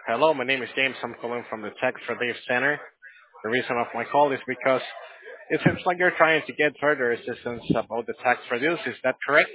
Hello, my name is James. I'm calling from the Tax Relief Center. The reason of my call is because it seems like you're trying to get further assistance about the tax reduce. Is that correct?